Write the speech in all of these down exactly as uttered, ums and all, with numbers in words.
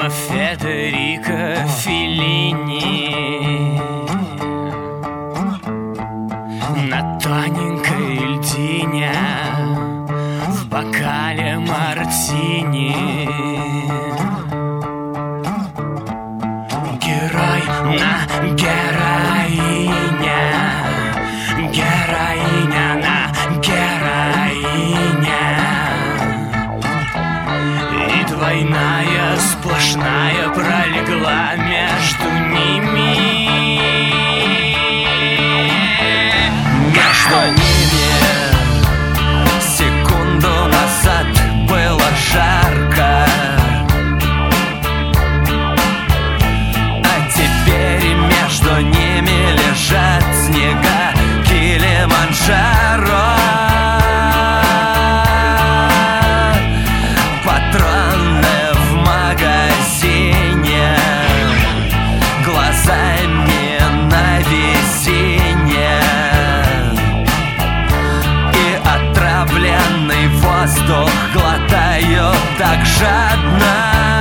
Федерико Феллини. На тоненькой льдине в бокале мартини герой на героине, героиня на героине. И двойная сплошная пролегла между ними. Между ними секунду назад было жарко, а теперь между ними лежат снега Килиманджаро. Патроны в магазине, глазами на весенне, и отравленный воздух глотаю так жадно.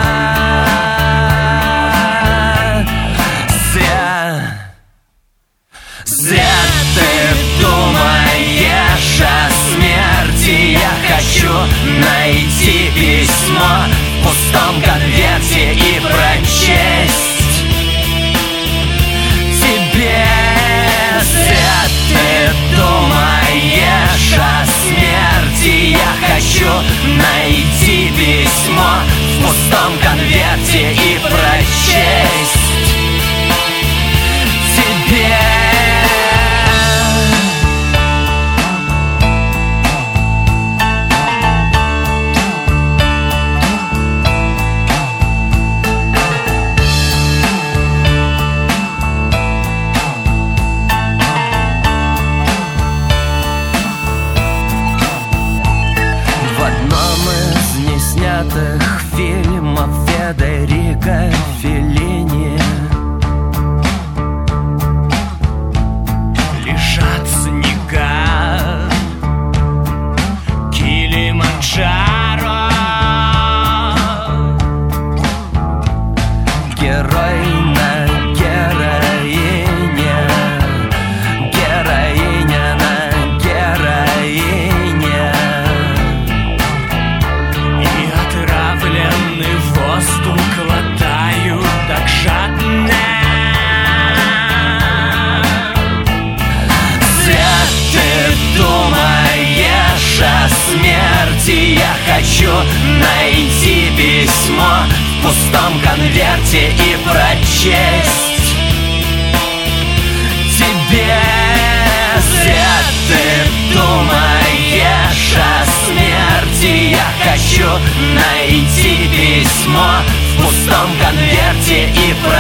Зря, зря ты думаешь о смерти. Я хочу найти письмо в пустом конверте и прочесть тебе. Зря ты думаешь о смерти. Я хочу найти письмо в пустом конверте и прочесть тебе. Фильмов Федерико Феллини лежат снега Килиманджаро. Герой на героине, героиня на героине. Отравленный воздух глотаю так жадно. Зря ты думаешь о смерти. Я хочу найти письмо в пустом конверте и прочесть тебе. Зря ты думаешь о смерти. Я хочу найти письмо в пустом конверте и прочесть